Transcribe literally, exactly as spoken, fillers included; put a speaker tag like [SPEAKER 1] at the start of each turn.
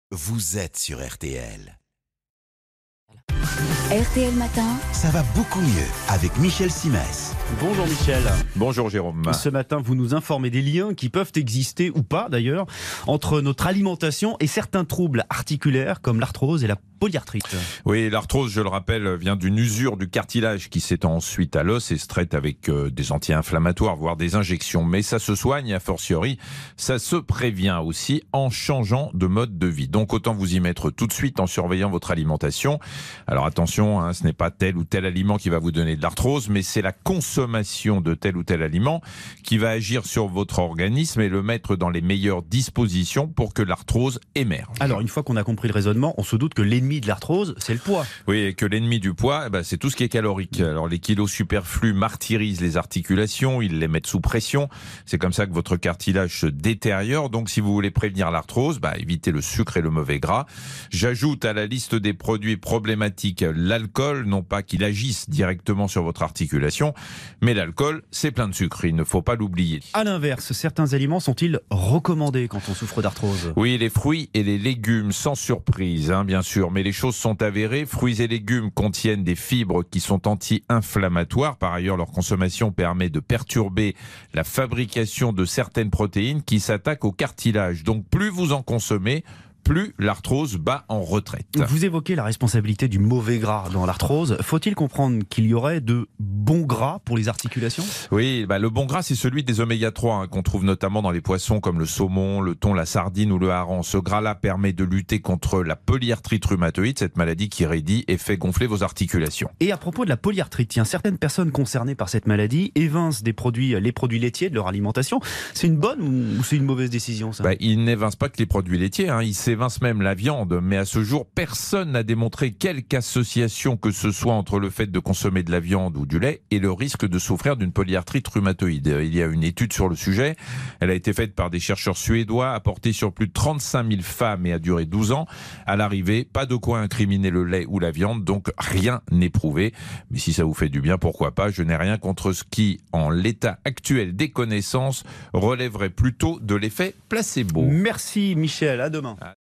[SPEAKER 1] Vous êtes sur R T L.
[SPEAKER 2] R T L Matin.
[SPEAKER 1] Ça va beaucoup mieux avec Michel Simès.
[SPEAKER 3] Bonjour Michel.
[SPEAKER 4] Bonjour Jérôme.
[SPEAKER 3] Ce matin, vous nous informez des liens qui peuvent exister ou pas d'ailleurs entre notre alimentation et certains troubles articulaires comme l'arthrose et la polyarthrite.
[SPEAKER 4] Oui, l'arthrose, je le rappelle, vient d'une usure du cartilage qui s'étend ensuite à l'os et se traite avec euh, des anti-inflammatoires, voire des injections. Mais ça se soigne, a fortiori, ça se prévient aussi en changeant de mode de vie. Donc autant vous y mettre tout de suite en surveillant votre alimentation. Alors attention, hein, ce n'est pas tel ou tel aliment qui va vous donner de l'arthrose, mais c'est la consommation de tel ou tel aliment qui va agir sur votre organisme et le mettre dans les meilleures dispositions pour que l'arthrose émerge.
[SPEAKER 3] Alors une fois qu'on a compris le raisonnement, on se doute que l'ennemi de l'arthrose, c'est le poids.
[SPEAKER 4] Oui, et que l'ennemi du poids, eh ben, c'est tout ce qui est calorique. Alors les kilos superflus martyrisent les articulations, ils les mettent sous pression. C'est comme ça que votre cartilage se détériore. Donc si vous voulez prévenir l'arthrose, bah, évitez le sucre et le mauvais gras. J'ajoute à la liste des produits problématiques l'alcool, non pas qu'il agisse directement sur votre articulation, mais l'alcool, c'est plein de sucre, il ne faut pas l'oublier.
[SPEAKER 3] À l'inverse, certains aliments sont-ils recommandés quand on souffre d'arthrose ?
[SPEAKER 4] Oui, les fruits et les légumes, sans surprise, hein, bien sûr. Mais les choses sont avérées. Fruits et légumes contiennent des fibres qui sont anti-inflammatoires. Par ailleurs, leur consommation permet de perturber la fabrication de certaines protéines qui s'attaquent au cartilage. Donc plus vous en consommez, plus l'arthrose bat en retraite.
[SPEAKER 3] Vous évoquez la responsabilité du mauvais gras dans l'arthrose. Faut-il comprendre qu'il y aurait de bons gras pour les articulations ?
[SPEAKER 4] Oui, bah le bon gras, c'est celui des oméga trois hein, qu'on trouve notamment dans les poissons comme le saumon, le thon, la sardine ou le hareng. Ce gras-là permet de lutter contre la polyarthrite rhumatoïde, cette maladie qui raidit et fait gonfler vos articulations.
[SPEAKER 3] Et à propos de la polyarthrite, tiens, certaines personnes concernées par cette maladie évincent des produits, les produits laitiers de leur alimentation. C'est une bonne ou c'est une mauvaise décision, ça ?
[SPEAKER 4] Bah, ils n'évincent pas que les produits laitiers, hein. Ils s'évincent même la viande, mais à ce jour, personne n'a démontré quelque association que ce soit entre le fait de consommer de la viande ou du lait et le risque de souffrir d'une polyarthrite rhumatoïde. Il y a une étude sur le sujet, elle a été faite par des chercheurs suédois, a porté sur plus de trente-cinq mille femmes et a duré douze ans. À l'arrivée, pas de quoi incriminer le lait ou la viande, donc rien n'est prouvé. Mais si ça vous fait du bien, pourquoi pas, je n'ai rien contre ce qui, en l'état actuel des connaissances, relèverait plutôt de l'effet placebo.
[SPEAKER 3] Merci Michel, à demain.